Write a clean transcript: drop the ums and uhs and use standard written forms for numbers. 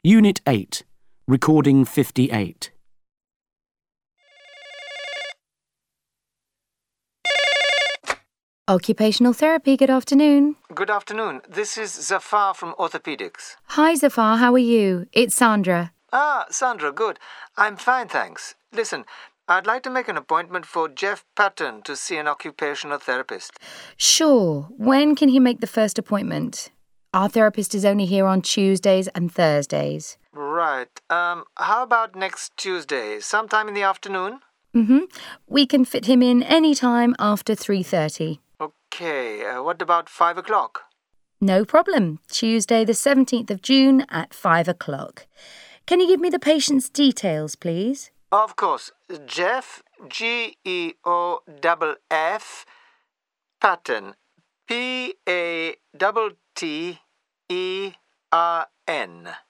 Unit 8, Recording 58. Occupational therapy, good afternoon. Good afternoon. This is Zafar from Orthopedics. Hi Zafar, how are you? It's Sandra. Ah, Sandra, good. I'm fine, thanks. Listen, I'd like to make an appointment for Jeff Patton to see an occupational therapist. Sure, when can he make the first appointment? Our therapist is only here on Tuesdays and Thursdays. Right. How about next Tuesday, sometime in the afternoon? We can fit him in any time after 3:30. Okay, what about 5 o'clock? No problem. Tuesday the 17th of June at 5 o'clock. Can you give me the patient's details, please? Of course. Jeff, Geoff, Patton, Patten.